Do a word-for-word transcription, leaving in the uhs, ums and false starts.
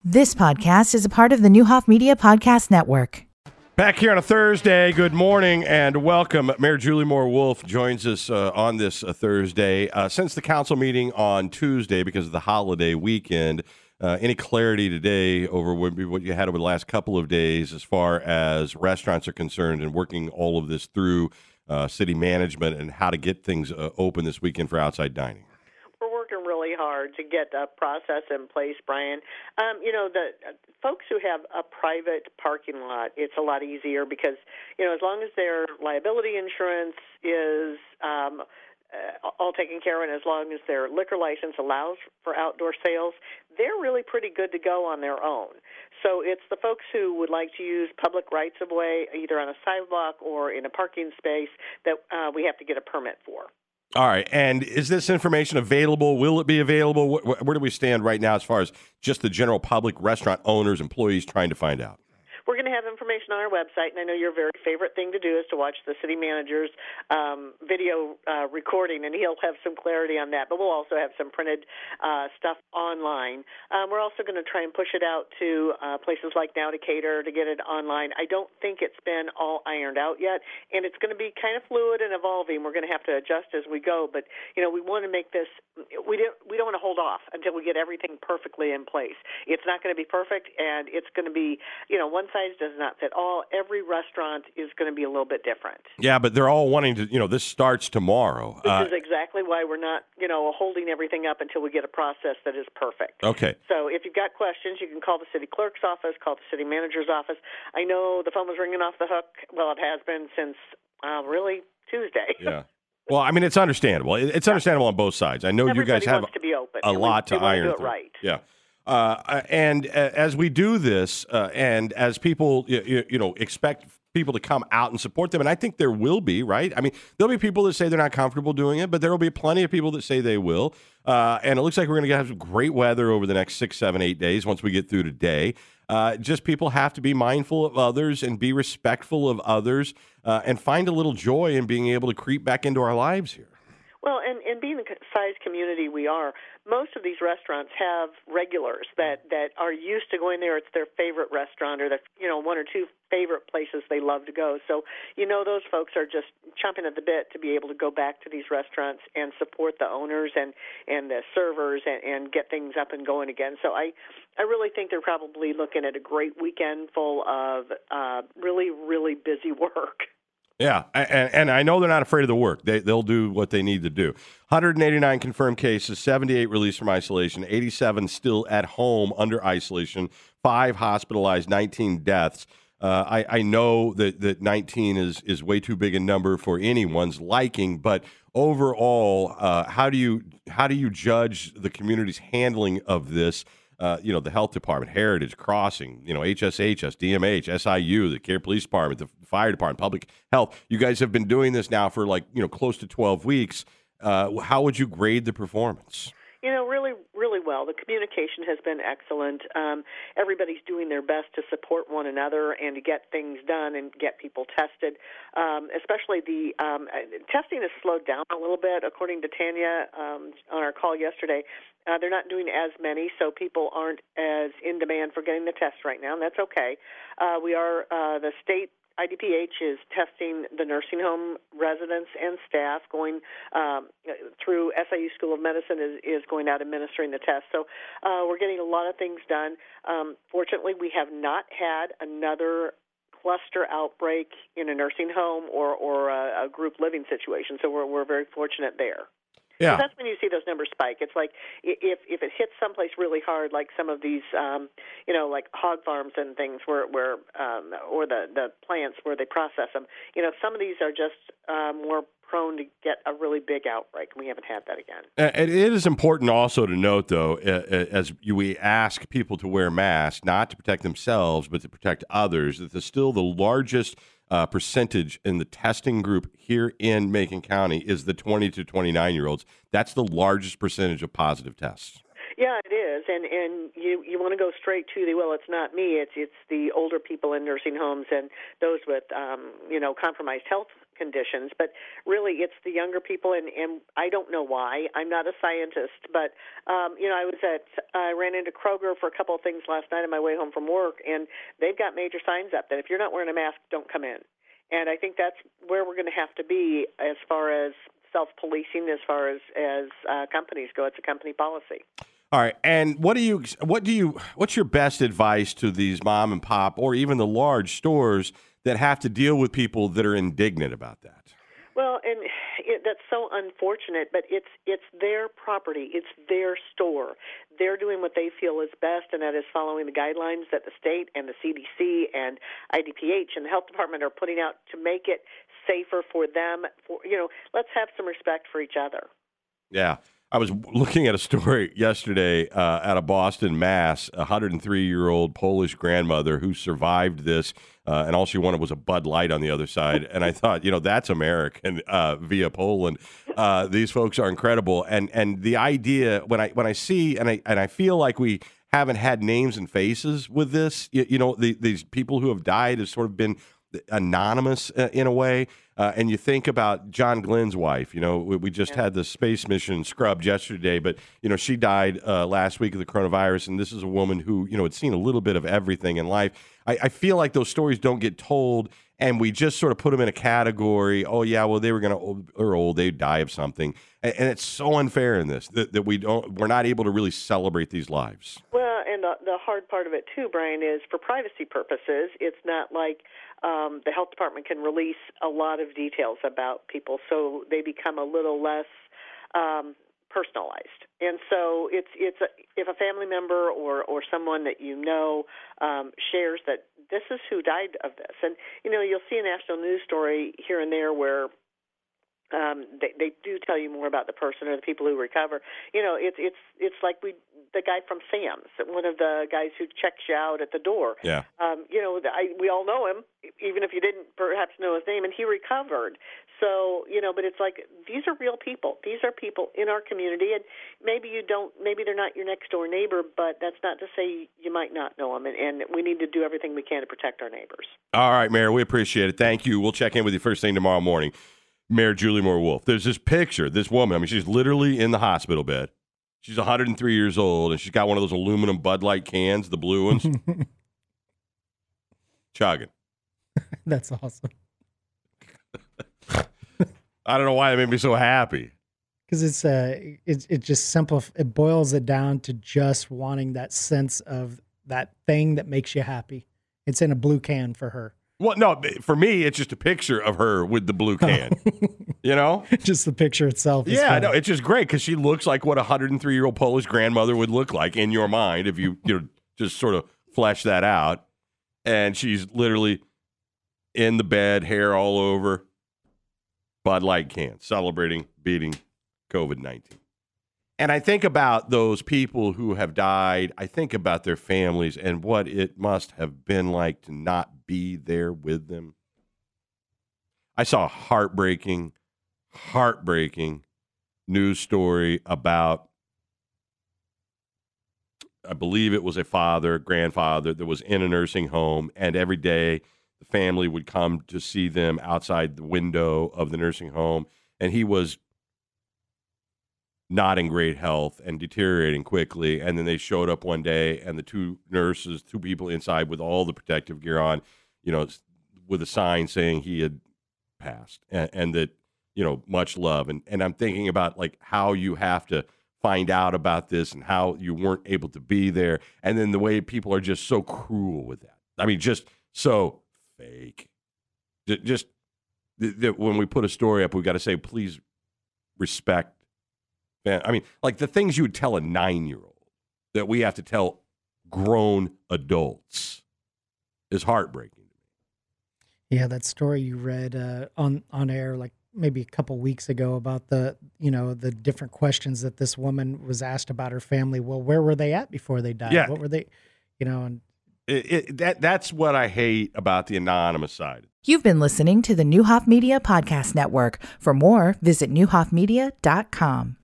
This podcast is a part of the Newhoff Media Podcast Network. Back here on a Thursday, good morning and welcome. Mayor Julie Moore Wolf joins us uh, on this uh, Thursday. Uh, since the council meeting on Tuesday, because of the holiday weekend, uh, any clarity today over what what you had over the last couple of days as far as restaurants are concerned and working all of this through uh, city management and how to get things uh, open this weekend for outside dining? We're working really hard to get a process in place, Brian. Um, you know, the uh, folks who have a private parking lot, it's a lot easier because, you know, as long as their liability insurance is um, uh, all taken care of and as long as their liquor license allows for outdoor sales, they're really pretty good to go on their own. So it's the folks who would like to use public rights-of-way, either on a sidewalk or in a parking space, that uh, we have to get a permit for. All right. And is this information available? Will it be available? Where, where do we stand right now as far as just the general public, restaurant owners, employees trying to find out? We're going to have information on our website, and I know your very favorite thing to do is to watch the city manager's um, video uh, recording, and he'll have some clarity on that. But we'll also have some printed uh, stuff online. Um, we're also going to try and push it out to uh, places like Now Decatur to get it online. I don't think it's been all ironed out yet, and it's going to be kind of fluid and evolving. We're going to have to adjust as we go, but you know, we want to make this. We don't. We don't want to hold off until we get everything perfectly in place. It's not going to be perfect, and it's going to be, you know, one size does not fit all. Every restaurant is going to be a little bit different. Yeah, but they're all wanting to, you know, this starts tomorrow. This uh, is exactly why we're not, you know, holding everything up until we get a process that is perfect. Okay. So if you've got questions, you can call the city clerk's office, call the city manager's office. I know the phone was ringing off the hook. Well, it has been since uh, really Tuesday. Yeah. Well, I mean, it's understandable. It's understandable on both sides. I know Everybody you guys have wants to be open, a lot we, to we iron do it through. right. Yeah. Uh, and uh, as we do this, uh, and as people, you, you know, expect people to come out and support them, and I think there will be, right? I mean, there'll be people that say they're not comfortable doing it, but there will be plenty of people that say they will. Uh, and it looks like we're going to have some great weather over the next six, seven, eight days once we get through today. Uh, just people have to be mindful of others and be respectful of others uh, and find a little joy in being able to creep back into our lives here. Well, and, and being the size community we are, most of these restaurants have regulars that, that are used to going there. It's their favorite restaurant or their, you know, one or two favorite places they love to go. So, you know, those folks are just chomping at the bit to be able to go back to these restaurants and support the owners and, and the servers and, and get things up and going again. So I, I really think they're probably looking at a great weekend full of uh, really, really busy work. Yeah, and, and I know they're not afraid of the work. They, they'll do what they need to do. one hundred eighty-nine confirmed cases, seventy-eight released from isolation, eighty-seven still at home under isolation, five hospitalized, nineteen deaths. Uh, I, I know that, that nineteen is, is way too big a number for anyone's liking, but overall, uh, how do you how do you judge the community's handling of this? Uh, you know, the health department, Heritage Crossing, you know, H S H S, D M H, S I U, the Care Police Department, the Fire Department, Public Health. You guys have been doing this now for like, you know, close to twelve weeks. Uh, how would you grade the performance? You know, really, really well. The communication has been excellent. Um, everybody's doing their best to support one another and to get things done and get people tested. Um, especially the um, testing has slowed down a little bit, according to Tanya um, on our call yesterday. Uh, they're not doing as many, so people aren't as in demand for getting the test right now, and that's okay. Uh, we are uh, the state. I D P H is testing the nursing home residents and staff. Going um, through S I U School of Medicine is, is going out administering the test. So uh, we're getting a lot of things done. Um, fortunately, we have not had another cluster outbreak in a nursing home or, or a, a group living situation, so we're, we're very fortunate there. Yeah. So that's when you see those numbers spike. It's like if if it hits someplace really hard, like some of these, um, you know, like hog farms and things, where where um, or the the plants where they process them. You know, some of these are just uh, more prone to get a really big outbreak. We haven't had that again. And it is important also to note, though, as we ask people to wear masks, not to protect themselves, but to protect others, that the still the largest Uh, percentage in the testing group here in Macon County is the twenty to twenty-nine year olds. That's the largest percentage of positive tests. Yeah, it is, and and you you want to go straight to the well. It's not me. It's it's the older people in nursing homes and those with um, you know compromised health conditions, but really it's the younger people, and, and I don't know why. I'm not a scientist, but, um, you know, I was at, I ran into Kroger for a couple of things last night on my way home from work, and they've got major signs up that if you're not wearing a mask, don't come in. And I think that's where we're going to have to be as far as self-policing, as far as, as uh, companies go. It's a company policy. All right, and what do you, what do you, what's your best advice to these mom and pop or even the large stores that have to deal with people that are indignant about that? Well, and it, that's so unfortunate, but it's it's their property. It's their store. They're doing what they feel is best, and that is following the guidelines that the state and the C D C and I D P H and the health department are putting out to make it safer for them. For, you know, let's have some respect for each other. Yeah. I was looking at a story yesterday uh, out of Boston, Mass, a one hundred three-year-old Polish grandmother who survived this, uh, and all she wanted was a Bud Light on the other side. And I thought, you know, that's American uh, via Poland. Uh, these folks are incredible. And and the idea, when I when I see, and I and I feel like we haven't had names and faces with this, you, you know, the, these people who have died have sort of been anonymous uh, in a way. Uh, and you think about John Glenn's wife. You know, we, we just yeah. had the space mission scrubbed yesterday, but, you know, she died uh, last week of the coronavirus, and this is a woman who, you know, had seen a little bit of everything in life. I, I feel like those stories don't get told, and we just sort of put them in a category. Oh, yeah, well, they were going to, or old, they'd die of something. And, and it's so unfair in this that, that we don't, we're not able to really celebrate these lives. Well, and the, the hard part of it, too, Brian, is for privacy purposes, it's not like um, the health department can release a lot of details about people, so they become a little less um, personalized. And so it's it's a, if a family member or, or someone that you know um, shares that this is who died of this. And, you know, you'll see a national news story here and there where Um, they, they do tell you more about the person or the people who recover. You know, it's it's it's like we the guy from Sam's, one of the guys who checks you out at the door. Yeah. Um, you know, I, we all know him, even if you didn't perhaps know his name, and he recovered. So, you know, but it's like these are real people. These are people in our community, and maybe you don't, maybe they're not your next door neighbor, but that's not to say you might not know them. And, and we need to do everything we can to protect our neighbors. All right, Mayor, we appreciate it. Thank you. We'll check in with you first thing tomorrow morning. Mayor Julie Moore Wolf. There's this picture, this woman, I mean, she's literally in the hospital bed. She's one hundred three years old, and she's got one of those aluminum Bud Light cans, the blue ones. Chugging. That's awesome. I don't know why it made me so happy. Because it's uh, it, it just simple. It boils it down to just wanting that sense of that thing that makes you happy. It's in a blue can for her. Well, no, for me, it's just a picture of her with the blue can, you know? Just the picture itself. Is yeah, funny. no, it's just great because she looks like what a one hundred three-year-old Polish grandmother would look like in your mind if you, you know, just sort of flesh that out. And she's literally in the bed, hair all over, Bud Light can, celebrating beating COVID nineteen. And I think about those people who have died. I think about their families and what it must have been like to not be there with them. I saw a heartbreaking, heartbreaking news story about, I believe it was a father, grandfather that was in a nursing home, and every day the family would come to see them outside the window of the nursing home, and he was not in great health and deteriorating quickly. And then they showed up one day, and the two nurses, two people inside with all the protective gear on, you know, with a sign saying he had passed, and, and that, you know, much love. And, and I'm thinking about like how you have to find out about this and how you weren't able to be there. And then the way people are just so cruel with that. I mean, just so fake. Just th- th- when we put a story up, we got to say, please respect. I mean, like the things you would tell a nine-year-old that we have to tell grown adults is heartbreaking to me. Yeah, that story you read uh, on on air like maybe a couple weeks ago about the, you know, the different questions that this woman was asked about her family. Well, where were they at before they died? Yeah. What were they, you know, and it, it, that that's what I hate about the anonymous side. You've been listening to the Newhoff Media Podcast Network. For more, visit newhoff media dot com.